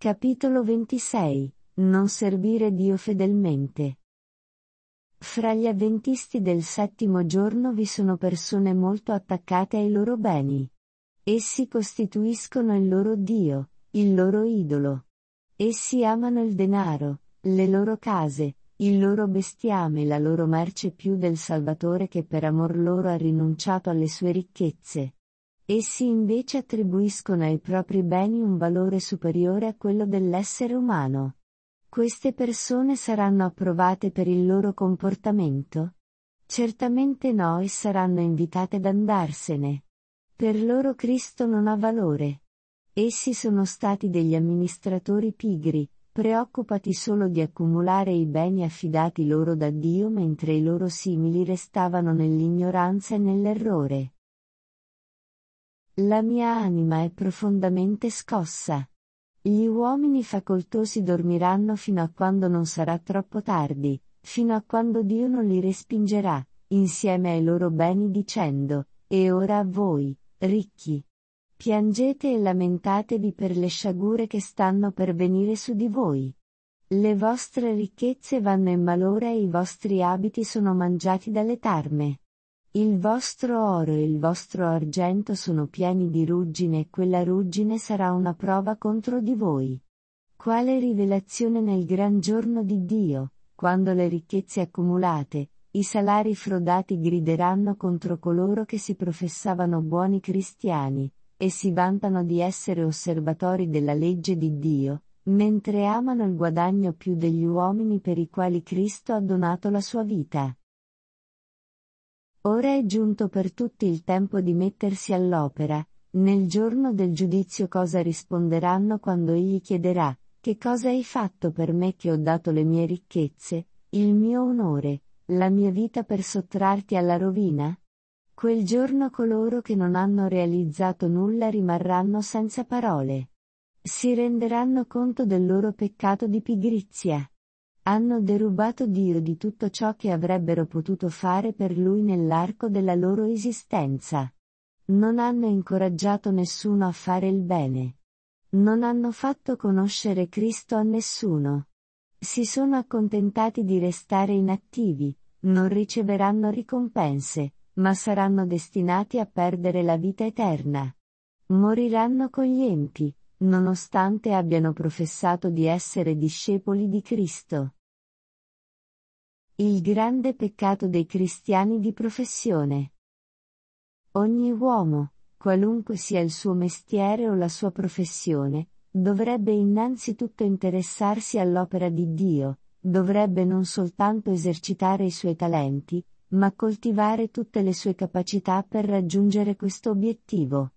Capitolo 26. Non servire Dio fedelmente. Fra gli avventisti del settimo giorno vi sono persone molto attaccate ai loro beni. Essi costituiscono il loro Dio, il loro idolo. Essi amano il denaro, le loro case, il loro bestiame e la loro merce più del Salvatore che per amor loro ha rinunciato alle sue ricchezze. Essi invece attribuiscono ai propri beni un valore superiore a quello dell'essere umano. Queste persone saranno approvate per il loro comportamento? Certamente no, e saranno invitate ad andarsene. Per loro Cristo non ha valore. Essi sono stati degli amministratori pigri, preoccupati solo di accumulare i beni affidati loro da Dio mentre i loro simili restavano nell'ignoranza e nell'errore. La mia anima è profondamente scossa. Gli uomini facoltosi dormiranno fino a quando non sarà troppo tardi, fino a quando Dio non li respingerà, insieme ai loro beni dicendo: e ora a voi, ricchi. Piangete e lamentatevi per le sciagure che stanno per venire su di voi. Le vostre ricchezze vanno in malora e i vostri abiti sono mangiati dalle tarme. Il vostro oro e il vostro argento sono pieni di ruggine e quella ruggine sarà una prova contro di voi. Quale rivelazione nel gran giorno di Dio, quando le ricchezze accumulate, i salari frodati grideranno contro coloro che si professavano buoni cristiani, e si vantano di essere osservatori della legge di Dio, mentre amano il guadagno più degli uomini per i quali Cristo ha donato la sua vita. Ora è giunto per tutti il tempo di mettersi all'opera. Nel giorno del giudizio cosa risponderanno quando egli chiederà: che cosa hai fatto per me che ho dato le mie ricchezze, il mio onore, la mia vita per sottrarti alla rovina? Quel giorno coloro che non hanno realizzato nulla rimarranno senza parole. Si renderanno conto del loro peccato di pigrizia. Hanno derubato Dio di tutto ciò che avrebbero potuto fare per Lui nell'arco della loro esistenza. Non hanno incoraggiato nessuno a fare il bene. Non hanno fatto conoscere Cristo a nessuno. Si sono accontentati di restare inattivi, non riceveranno ricompense, ma saranno destinati a perdere la vita eterna. Moriranno con gli empi, nonostante abbiano professato di essere discepoli di Cristo. Il grande peccato dei cristiani di professione. Ogni uomo, qualunque sia il suo mestiere o la sua professione, dovrebbe innanzitutto interessarsi all'opera di Dio, dovrebbe non soltanto esercitare i suoi talenti, ma coltivare tutte le sue capacità per raggiungere questo obiettivo.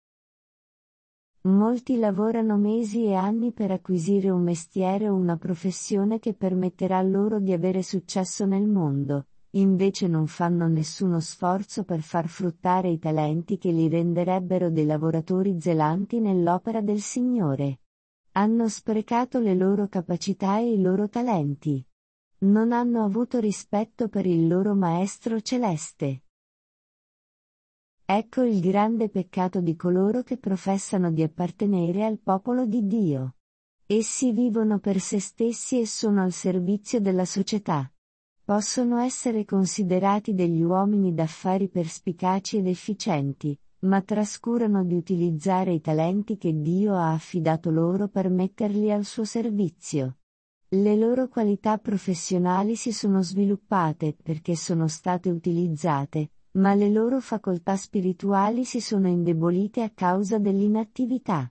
Molti lavorano mesi e anni per acquisire un mestiere o una professione che permetterà loro di avere successo nel mondo, invece non fanno nessuno sforzo per far fruttare i talenti che li renderebbero dei lavoratori zelanti nell'opera del Signore. Hanno sprecato le loro capacità e i loro talenti. Non hanno avuto rispetto per il loro Maestro Celeste. Ecco il grande peccato di coloro che professano di appartenere al popolo di Dio. Essi vivono per se stessi e sono al servizio della società. Possono essere considerati degli uomini d'affari perspicaci ed efficienti, ma trascurano di utilizzare i talenti che Dio ha affidato loro per metterli al suo servizio. Le loro qualità professionali si sono sviluppate perché sono state utilizzate, ma le loro facoltà spirituali si sono indebolite a causa dell'inattività.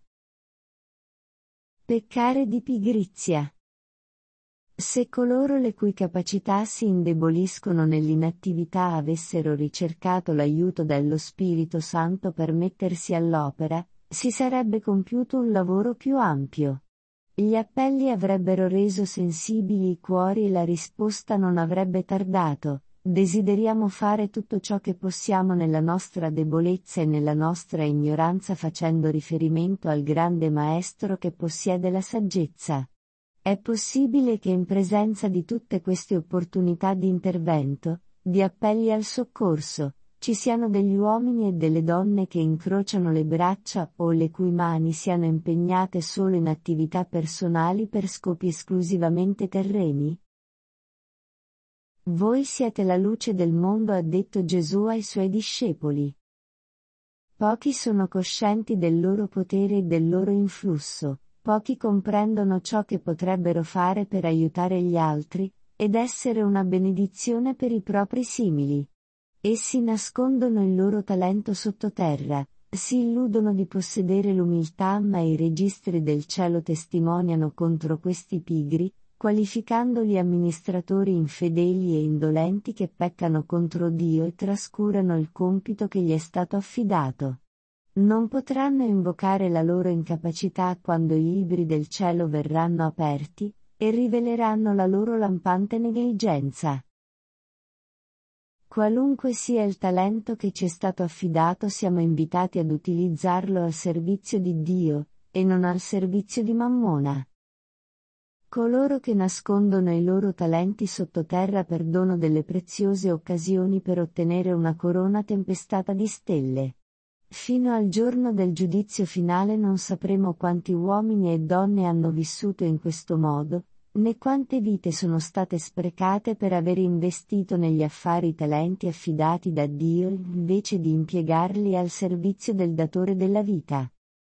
Peccare di pigrizia. Se coloro le cui capacità si indeboliscono nell'inattività avessero ricercato l'aiuto dello Spirito Santo per mettersi all'opera, si sarebbe compiuto un lavoro più ampio. Gli appelli avrebbero reso sensibili i cuori e la risposta non avrebbe tardato. Desideriamo fare tutto ciò che possiamo nella nostra debolezza e nella nostra ignoranza facendo riferimento al grande Maestro che possiede la saggezza. È possibile che in presenza di tutte queste opportunità di intervento, di appelli al soccorso, ci siano degli uomini e delle donne che incrociano le braccia o le cui mani siano impegnate solo in attività personali per scopi esclusivamente terreni? Voi siete la luce del mondo, ha detto Gesù ai suoi discepoli. Pochi sono coscienti del loro potere e del loro influsso, pochi comprendono ciò che potrebbero fare per aiutare gli altri, ed essere una benedizione per i propri simili. Essi nascondono il loro talento sottoterra, si illudono di possedere l'umiltà, ma i registri del cielo testimoniano contro questi pigri, qualificandoli amministratori infedeli e indolenti che peccano contro Dio e trascurano il compito che gli è stato affidato. Non potranno invocare la loro incapacità quando i libri del cielo verranno aperti, e riveleranno la loro lampante negligenza. Qualunque sia il talento che ci è stato affidato, siamo invitati ad utilizzarlo al servizio di Dio, e non al servizio di Mammona. Coloro che nascondono i loro talenti sottoterra perdono delle preziose occasioni per ottenere una corona tempestata di stelle. Fino al giorno del giudizio finale non sapremo quanti uomini e donne hanno vissuto in questo modo, né quante vite sono state sprecate per aver investito negli affari i talenti affidati da Dio invece di impiegarli al servizio del datore della vita.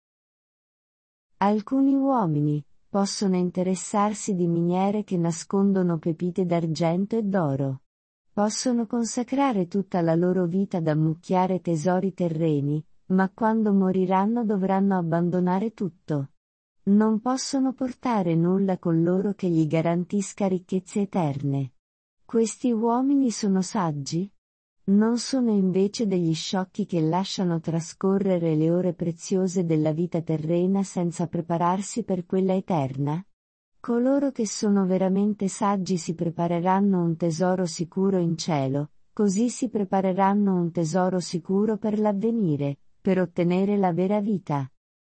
Alcuni uomini possono interessarsi di miniere che nascondono pepite d'argento e d'oro. Possono consacrare tutta la loro vita ad ammucchiare tesori terreni, ma quando moriranno dovranno abbandonare tutto. Non possono portare nulla con loro che gli garantisca ricchezze eterne. Questi uomini sono saggi? Non sono invece degli sciocchi che lasciano trascorrere le ore preziose della vita terrena senza prepararsi per quella eterna? Coloro che sono veramente saggi si prepareranno un tesoro sicuro in cielo, così si prepareranno un tesoro sicuro per l'avvenire, per ottenere la vera vita.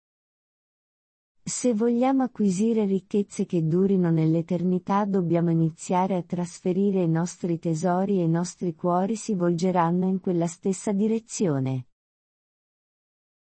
Se vogliamo acquisire ricchezze che durino nell'eternità, dobbiamo iniziare a trasferire i nostri tesori e i nostri cuori si volgeranno in quella stessa direzione.